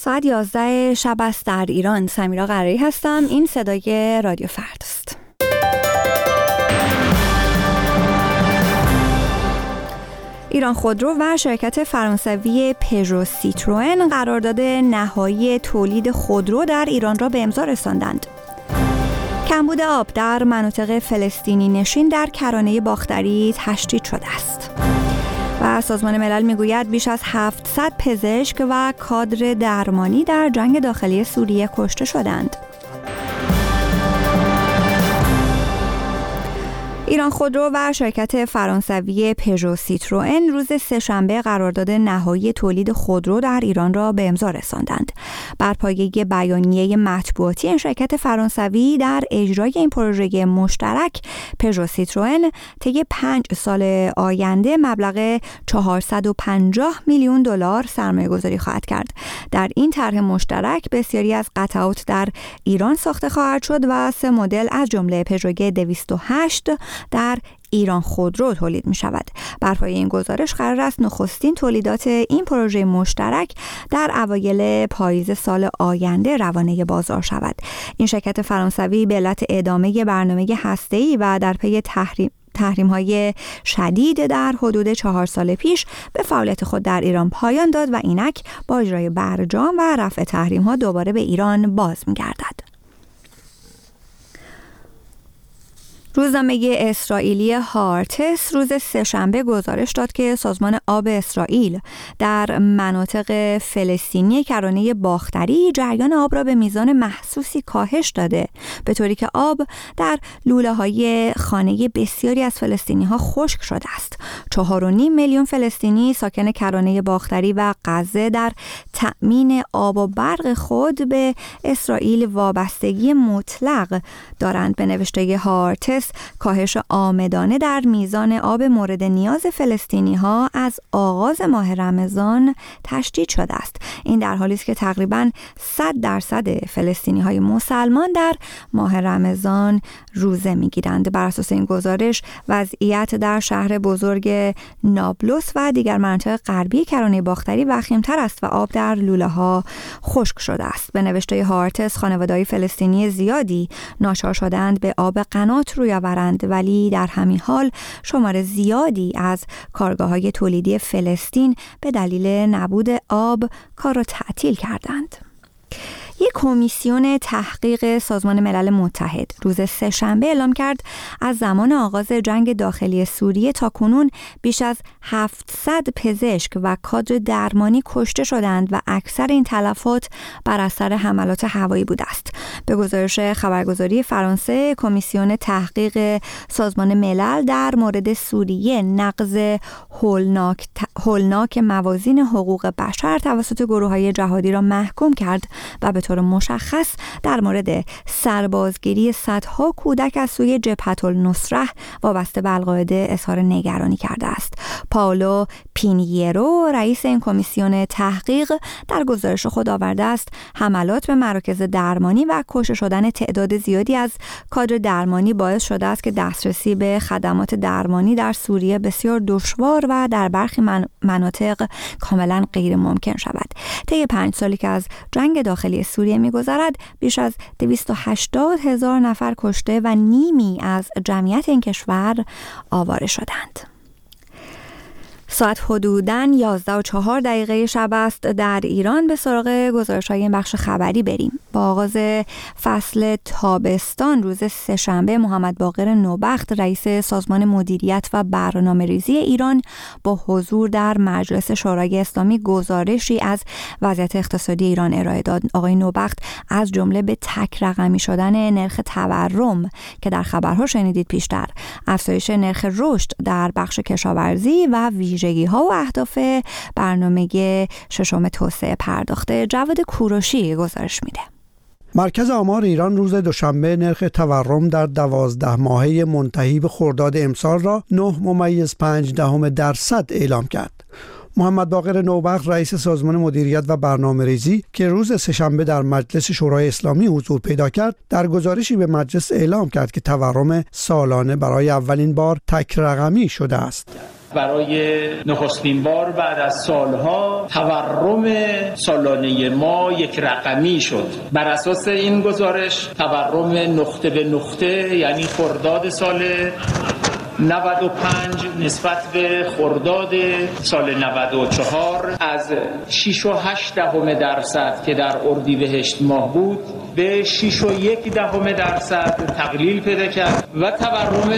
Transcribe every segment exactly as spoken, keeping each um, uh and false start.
ساعت یازده شب است در ایران. سمیرا قرایی هستم. این صدای رادیو فردا است. ایران خودرو و شرکت فرانسوی پژو سیتروئن قرارداد نهایی تولید خودرو در ایران را به امضا رساندند. کمبود آب در مناطق فلسطینی نشین در کرانه باختری تشدید شده است. و سازمان ملل میگوید بیش از هفتصد پزشک و کادر درمانی در جنگ داخلی سوریه کشته شدند. ایران خودرو و شرکت فرانسوی پژو سیتروئن روز سه‌شنبه قرارداد نهایی تولید خودرو در ایران را به امضا رساندند. بر پایه بیانیه مطبوعاتی این شرکت فرانسوی در اجرای این پروژه مشترک پژو سیتروئن طی پنج سال آینده مبلغ چهارصد و پنجاه میلیون دلار سرمایه گذاری خواهد کرد. در این طرح مشترک بسیاری از قطعات در ایران ساخته خواهد شد و سه مدل از جمله پژو دویست و هشت در ایران خودرو تولید می شود. بر پایه این گزارش قرار است نخستین تولیدات این پروژه مشترک در اوایل پاییز سال آینده روانه بازار شود. این شرکت فرانسوی به علت ادامه برنامه هسته‌ای و در پی تحریم تحریم‌های شدید در حدود چهار سال پیش به فعالیت خود در ایران پایان داد و اینک با اجرای برجام و رفع تحریم‌ها دوباره به ایران باز می‌گردد. روزنامه اسرائیلی هارتس روز سه‌شنبه گزارش داد که سازمان آب اسرائیل در مناطق فلسطینی کرانه باختری جریان آب را به میزان محسوسی کاهش داده، به طوری که آب در لوله‌های خانه بسیاری از فلسطینی‌ها خشک شده است. چهار و نیم میلیون فلسطینی ساکن کرانه باختری و غزه در تأمین آب و برق خود به اسرائیل وابستگی مطلق دارند. به نوشته هارتس کاهش آمدانه در میزان آب مورد نیاز فلسطینی ها از آغاز ماه رمضان تشدید شده است. این در حالی است که تقریباً صد درصد فلسطینی های مسلمان در ماه رمضان روزه میگیرند. بر اساس این گزارش وضعیت در شهر بزرگ نابلس و دیگر مناطق غربی کرانه باختری وخیم‌تر است و آب در لوله ها خشک شده است. به نوشته هارتس خانواده‌های فلسطینی زیادی ناچار شدند به آب قنات روی آورند، ولی در همین حال شمار زیادی از کارگاه‌های تولیدی فلسطین به دلیل نبود آب کار را تعطیل کردند. یک کمیسیون تحقیق سازمان ملل متحد روز سه‌شنبه اعلام کرد از زمان آغاز جنگ داخلی سوریه تا کنون بیش از هفتصد پزشک و کادر درمانی کشته شدند و اکثر این تلفات بر اثر حملات هوایی بوده است. به گزارش خبرگزاری فرانسه، کمیسیون تحقیق سازمان ملل در مورد سوریه نقض هولناک هولناک موازین حقوق بشر توسط گروه‌های جهادی را محکوم کرد و به طور مشخص در مورد سربازگیری صدها کودک از سوی جبهة النصره وابسته به القاعده اظهار نگرانی کرده است. پائولو پینیرو رئیس این کمیسیون تحقیق در گزارش خود آورده است حملات به مراکز درمانی و کشته شدن تعداد زیادی از کادر درمانی باعث شده است که دسترسی به خدمات درمانی در سوریه بسیار دشوار و در برخی من مناطق کاملا غیر ممکن شود. طی پنج سالی که از جنگ داخلی سوریه می‌گذرد بیش از دویست و هشتاد هزار نفر کشته و نیمی از جمعیت این کشور آواره شدند. ساعت حدوداً یازده و چهار دقیقه شب است در ایران. به سراغ گزارش‌های این بخش خبری بریم. با آغاز فصل تابستان روز سه‌شنبه محمد باقر نوبخت رئیس سازمان مدیریت و برنامه‌ریزی ایران با حضور در مجلس شورای اسلامی گزارشی از وضعیت اقتصادی ایران ارائه داد. آقای نوبخت از جمله به تک رقمی شدن نرخ تورم که در خبرها شنیدید پیشتر، افزایش نرخ رشد در بخش کشاورزی و ویژگی‌ها و اهداف برنامه ششم توسعه پرداخته. جواد کوروشی گزارش میده. مرکز آمار ایران روز دوشنبه نرخ تورم در دوازده ماهه منتهی به خرداد امسال را نه ممیز پنج دهم درصد اعلام کرد. محمد باقر نوبخت رئیس سازمان مدیریت و برنامه‌ریزی که روز سه‌شنبه در مجلس شورای اسلامی حضور پیدا کرد، در گزارشی به مجلس اعلام کرد که تورم سالانه برای اولین بار تک رقمی شده است. برای نخستین بار بعد از سالها تورم سالانه ما یک رقمی شد. بر اساس این گزارش تورم نقطه به نقطه، یعنی خرداد سال نود و پنج نسبت به خرداد سال نود و چهار از شش و هشت دهم درصد که در اردیبهشت ماه بود به شش و یک دهم درصد تقلیل پیدا کرد و تورم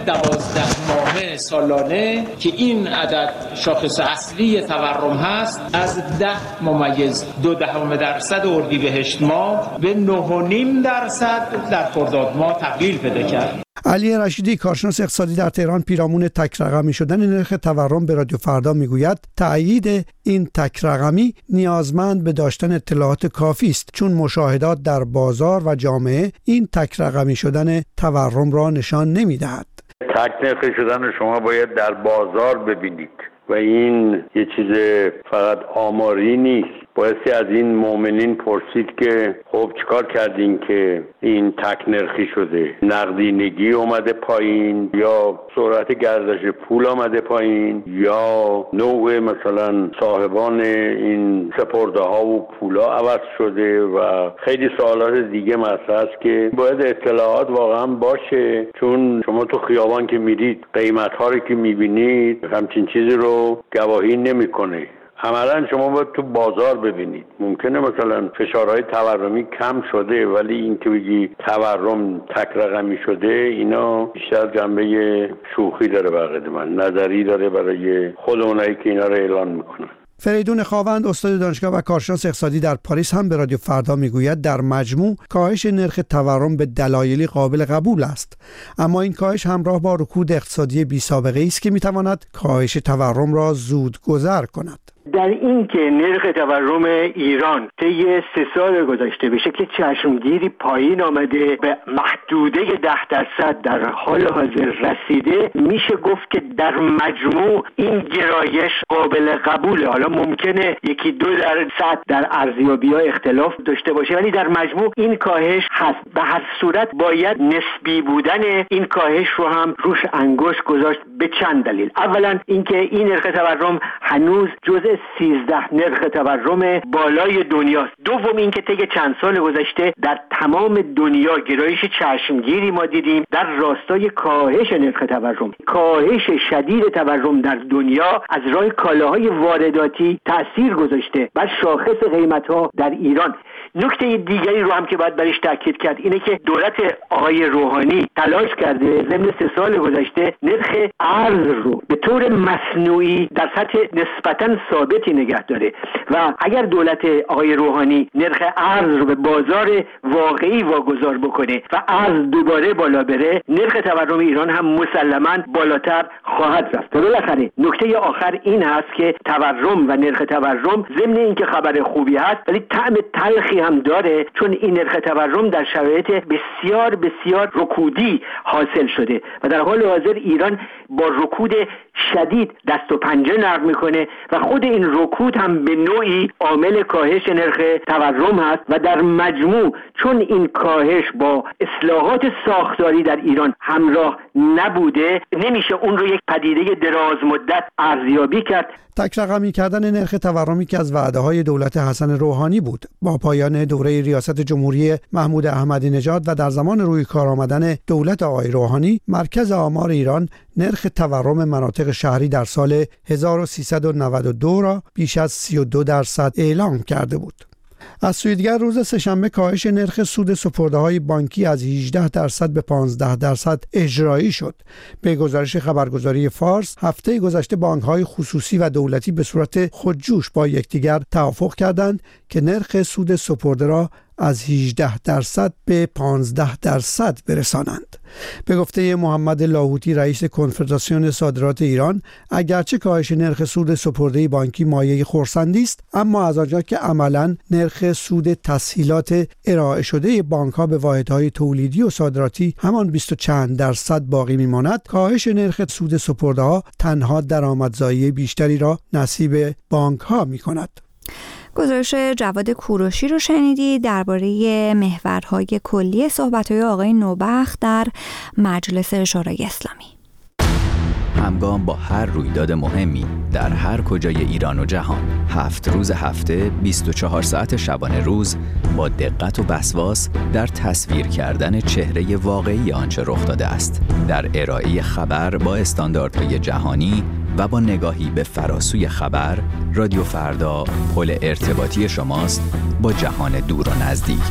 دوازده ماهه سالانه که این عدد شاخص اصلی تورم هست از ده ممیز دو دهم درصد اردیبهشت ماه به نه و نیم درصد در خرداد ماه تقلیل پیدا کرد. علی رشیدی، کارشناس اقتصادی در تهران، پیرامون تک رقمی شدن نرخ تورم به رادیو فردا میگوید تأیید این تک رقمی نیازمند به داشتن اطلاعات کافی است، چون مشاهدات در بازار و جامعه این تک رقمی شدن تورم را نشان نمیدهد. تک نرخ شدن شما باید در بازار ببینید و این یه چیز فقط آماری نیست. بایستی از این مؤمنین پرسید که خب چیکار کردین که این تک نرخی شده؟ نقدینگی اومده پایین، یا سرعت گردش پول اومده پایین، یا نوع مثلا صاحبان این سپرده ها و پولا عوض شده و خیلی سوالات دیگه مطرح است که باید اطلاعات واقعا باشه، چون شما تو خیابان که میرید قیمت ها رو که میبینید همچین چیزی رو گواهی نمیکنه. عملا شما باید تو بازار ببینید. ممکنه مثلا فشارهای تورمی کم شده، ولی این که بگی تورم تک رقمی شده، اینا بیشتر جنبه شوخی داره بقید من، نظری داره برای خود اونایی که اینا رو اعلان میکنن. فریدون خاوند، استاد دانشگاه و کارشناس اقتصادی در پاریس، هم به رادیو فردا میگوید در مجموع کاهش نرخ تورم به دلایلی قابل قبول است، اما این کاهش همراه با رکود اقتصادی بی سابقه است که میتواند کاهش تورم را زود گذر کند. در این که نرخ تورم ایران طی سه سال گذشته به شکل چشمگیری پایین آمده به محدوده ده درصد در حال حاضر رسیده، میشه گفت که در مجموع این گرایش قابل قبوله. حالا ممکنه یکی دو درصد در ارزیابی‌ها اختلاف داشته باشه، ولی در مجموع این کاهش هست. به هر صورت باید نسبی بودن این کاهش رو هم روش انگشت گذاشت به چند دلیل. اولا اینکه این نرخ تورم هنوز جزء سیزده نرخ تورم بالای دنیاست. دوم اینکه طی چند سال گذشته در تمام دنیا گرایش چشمگیری ما دیدیم در راستای کاهش نرخ تورم. کاهش شدید تورم در دنیا از راه کالاهای وارداتی تأثیر گذاشته بر شاخص قیمت‌ها در ایران. نکته دیگری رو هم که باید برش تاکید کرد اینه که دولت آقای روحانی تلاش کرده ضمن سه سال گذشته نرخ ارز رو به طور مصنوعی در سطح نسبتاً ثابتی نگه داره و اگر دولت آقای روحانی نرخ ارز رو به بازار واقعی واگذار بکنه و ارز دوباره بالا بره، نرخ تورم ایران هم مسلماً بالاتر خواهد رفت. بالاخره نکته آخر این هست که تورم و نرخ تورم ضمن اینکه خبر خوبی هست ولی طعم تلخی هم داره، چون این نرخ تورم در شرایط بسیار بسیار رکودی حاصل شده و در حال حاضر ایران با رکود شدید دست و پنجه نرم میکنه و خود این رکود هم به نوعی عامل کاهش نرخ تورم هست و در مجموع چون این کاهش با اصلاحات ساختاری در ایران همراه نبوده، نمیشه اون رو یک پدیده دراز مدت ارزیابی کرد. تک رقمی کردن نرخ تورمی که از وعده‌های دولت حسن روحانی بود. با پایان دوره ریاست جمهوری محمود احمدی نژاد و در زمان روی کار آمدن دولت آقای روحانی، مرکز آمار ایران نرخ تورم مناطق شهری در سال هزار و سیصد و نود و دو را بیش از سی و دو درصد اعلام کرده بود. از سوی دیگر روز سه‌شنبه کاهش نرخ سود سپرده‌های بانکی از هجده درصد به پانزده درصد اجرایی شد. به گزارش خبرگزاری فارس، هفته گذشته بانک‌های خصوصی و دولتی به صورت خودجوش با یکدیگر توافق کردند که نرخ سود سپرده را از هجده درصد به پانزده درصد برسانند. به گفته محمد لاهوتی، رئیس کنفدراسیون صادرات ایران، اگرچه کاهش نرخ سود سپرده بانکی مایه خرسندی است، اما از آنجا که عملاً نرخ سود تسهیلات ارائه شده بانک‌ها به واحدهای تولیدی و صادراتی همان بیست و چند درصد باقی می‌ماند، کاهش نرخ سود سپرده‌ها تنها درآمدزایی بیشتری را نصیب بانک‌ها می‌کند. گزارش جواد کوروشی رو شنیدی درباره محورهای کلی صحبت‌های آقای نوبخت در مجلس شورای اسلامی. همگام با هر رویداد مهمی در هر کجای ایران و جهان. هفت روز هفته، بیست و چهار ساعت شبانه روز، با دقت و وسواس در تصویر کردن چهره واقعی آنچه رخ داده است. در ارائه خبر با استانداردهای جهانی و با نگاهی به فراسوی خبر، رادیو فردا پل ارتباطی شماست با جهان دور و نزدیک.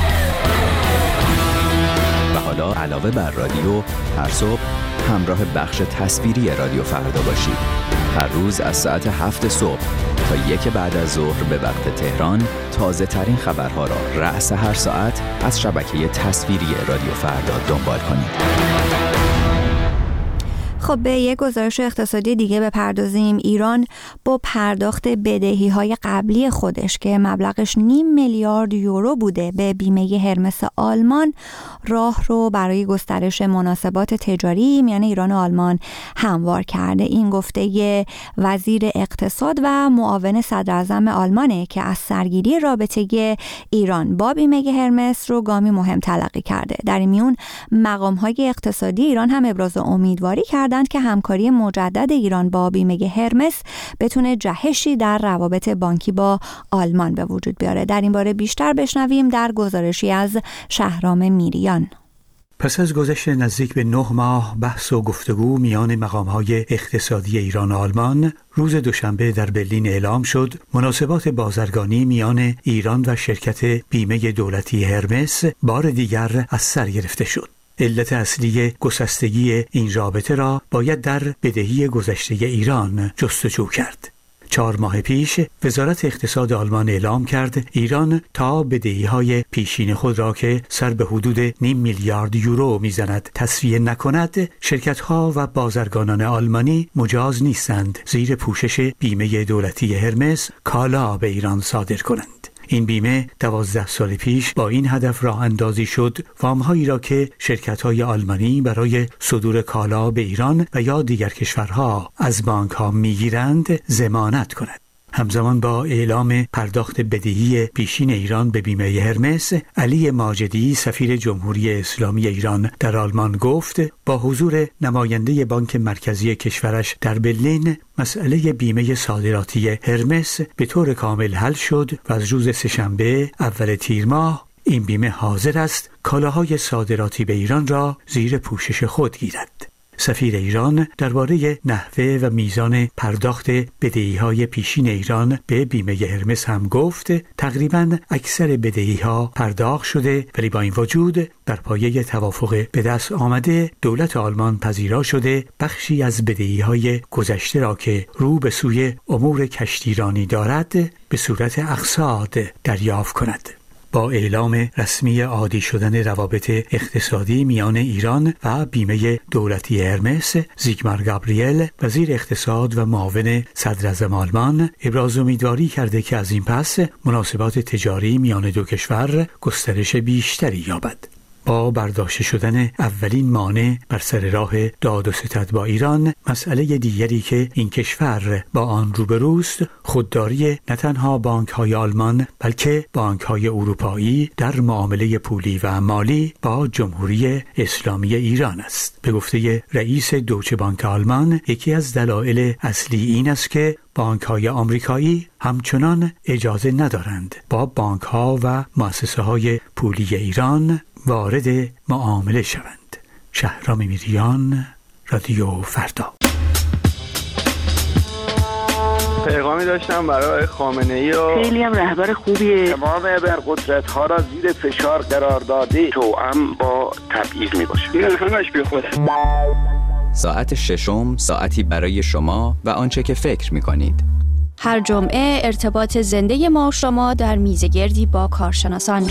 و حالا علاوه بر رادیو، هر صبح همراه بخش تصویری رادیو فردا باشید. هر روز از ساعت هفت صبح تا یک بعد از ظهر به وقت تهران، تازه ترین خبرها را رأس هر ساعت از شبکه تصویری رادیو فردا دنبال کنید. خب به یک گزارش اقتصادی دیگه بپردازیم. ایران با پرداخت بدهی‌های قبلی خودش که مبلغش نیم میلیارد یورو بوده به بیمه هرمس آلمان، راه رو برای گسترش مناسبات تجاری میان ایران و آلمان هموار کرده. این گفته وزیر اقتصاد و معاون صدراعظم آلمانه که از سرگیری رابطه ایران با بیمه هرمس رو گامی مهم تلقی کرده. در این میون مقام‌های اقتصادی ایران هم ابراز امیدواری کردند که همکاری مجدد ایران با بیمه هرمس بتونه جهشی در روابط بانکی با آلمان به وجود بیاره. در این باره بیشتر بشنویم در گزارشی از شهرام میریان. پس از گذشت نزدیک به نه ماه بحث و گفتگو میان مقام‌های اقتصادی ایران و آلمان، روز دوشنبه در برلین اعلام شد مناسبات بازرگانی میان ایران و شرکت بیمه دولتی هرمس بار دیگر از سر گرفته شد. علت اصلی گسستگی این رابطه را باید در بدهی گذشته ایران جستجو کرد. چهار ماه پیش وزارت اقتصاد آلمان اعلام کرد ایران تا بدهی‌های پیشین خود را که سر به حدود نیم میلیارد یورو میزند تسویه نکند، شرکت‌ها و بازرگانان آلمانی مجاز نیستند زیر پوشش بیمه دولتی هرمس کالا به ایران صادر کنند. این بیمه دوازده سال پیش با این هدف راه اندازی شد وام‌هایی را که شرکت‌های آلمانی برای صدور کالا به ایران و یا دیگر کشورها از بانک‌ها می‌گیرند ضمانت کند. همزمان با اعلام پرداخت بدهی پیشین ایران به بیمه هرمس، علی ماجدی سفیر جمهوری اسلامی ایران در آلمان گفت با حضور نماینده بانک مرکزی کشورش در برلین، مسئله بیمه صادراتی هرمس به طور کامل حل شد و از روز سه‌شنبه اول تیر ماه این بیمه حاضر است کالاهای صادراتی به ایران را زیر پوشش خود گیرد. سفیر ایران درباره نحوه و میزان پرداخت بدهی‌های پیشین ایران به بیمه هرمس هم گفت تقریباً اکثر بدهی‌ها پرداخت شده، ولی با این وجود در پایه توافق به دست آمده دولت آلمان پذیرا شده بخشی از بدهی‌های گذشته را که رو به سوی امور کشتیرانی دارد به صورت اقساط دریافت کند. با اعلام رسمی عادی شدن روابط اقتصادی میان ایران و بیمه دولتی هرمس، زیگمار گابریل وزیر اقتصاد و معاون صدراعظم آلمان ابراز امیدواری کرده که از این پس مناسبات تجاری میان دو کشور گسترش بیشتری یابد. با برداشته شدن اولین مانع بر سر راه داد و ستد با ایران، مسئله دیگری که این کشور با آن روبروست خودداری نه تنها بانک‌های آلمان بلکه بانک‌های اروپایی در معامله پولی و مالی با جمهوری اسلامی ایران است. به گفته رئیس دویچه بانک آلمان، یکی از دلایل اصلی این است که بانک‌های آمریکایی همچنان اجازه ندارند با بانک‌ها و مؤسسه‌های پولی ایران وارد معامله شوند. شهرام میریان، رادیو فردا. پیغامی داشتم برای خامنه‌ای و خیلی هم رهبر خوبیه. تمام ابرقدرت‌ها را زیر فشار قرار داده، توأم با تبعیض میباشه. این همش بی خوده. ساعت ششم، ساعتی برای شما و آنچه که فکر می‌کنید. هر جمعه ارتباط زنده ما و شما در میزگردی با کارشناسان.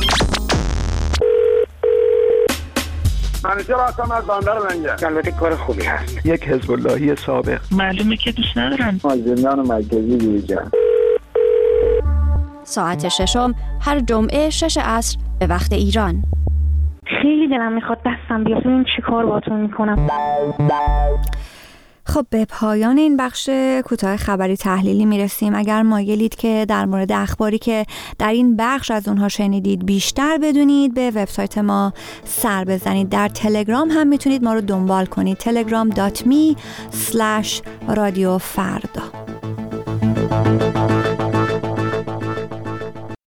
منیجر هستم از بندر لنگر. البته کار خوبی هست. یک حزب اللهی سابق. معلومه که دوست ندارن. از زندان مرکزی بیرون. ساعت ششم هر جمعه شش عصر به وقت ایران. خیلی دلم میخواد دستم بیاد ببینم چی کار باهاتون میکنم. خب به پایان این بخش کوتاه خبری تحلیلی میرسیم. اگر مایلید که در مورد اخباری که در این بخش از اونها شنیدید بیشتر بدونید، به وبسایت ما سر بزنید. در تلگرام هم میتونید ما رو دنبال کنید، تلگرام دات می اسلش رادیو فردا.